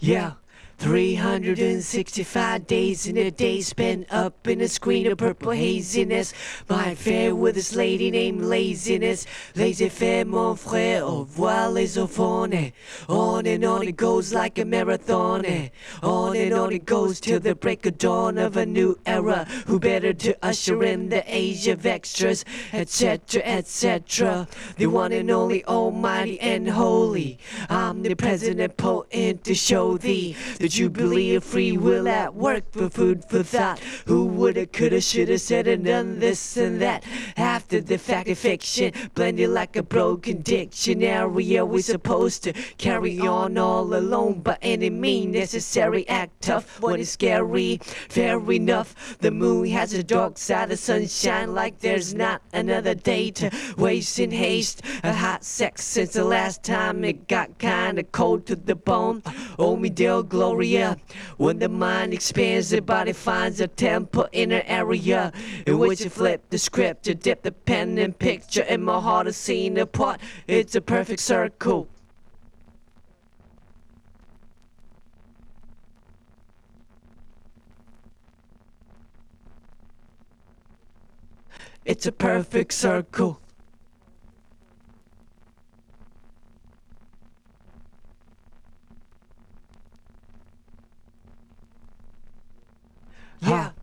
Yeah, 365 days in a day spent up in a screen of purple haziness. My affair with this lady named Laziness. Laissez-faire mon frère, au revoir les enfants. On and on it goes like a marathon. On and on it goes till the break of dawn of a new era. Who better to usher in the age of extras, etc., etc. The one and only almighty and holy. I'm the president potent to show thee the jubilee of free will at work for food for thought. Who woulda, coulda, shoulda said and done this and that. After the fact of fiction, blended like a broken dictionary. Are we supposed to carry on all alone by any means necessary? Act tough when it's scary. Fair enough, the moon has a dark side of sunshine like there's not another day to waste in haste. A hot sex since the last time it got kinda cold to the bone. Oh me dear Gloria, when the mind expands, the body finds a temple in an area in which you flip the script, you dip the pen and picture in my heart a scene apart. It's a perfect circle. It's a perfect circle. Yeah,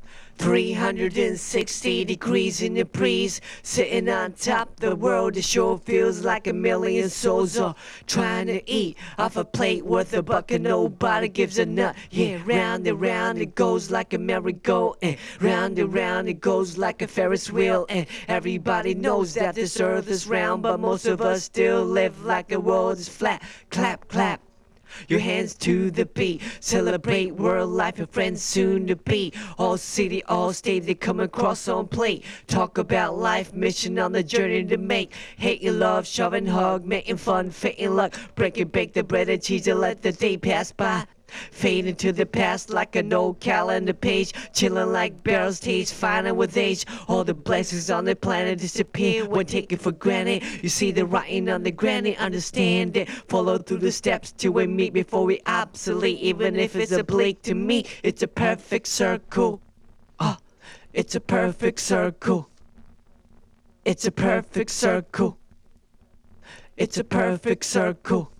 360 degrees in the breeze, sitting on top the world. It sure feels like a million souls are trying to eat off a plate worth a buck and nobody gives a nut. Yeah, round and round it goes like a merry-go, and round it goes like a Ferris wheel. And everybody knows that this earth is round, but most of us still live like the world is flat. Clap, clap. Your hands to the beat, celebrate world life, your friends soon to be. All city, all state, they come across on plate. Talk about life, mission on the journey to make. Hate and love, shove and hug, making fun, fate and luck. Break and bake the bread and cheese and let the day pass by. Fade into the past like an old calendar page. Chilling like barrels taste, finer with age. All the blessings on the planet disappear when taken for granted. You see the writing on the granite, understand it. Follow through the steps till we meet before we obsolete. Even if it's oblique to me, it's a perfect circle. It's a perfect circle. It's a perfect circle. It's a perfect circle.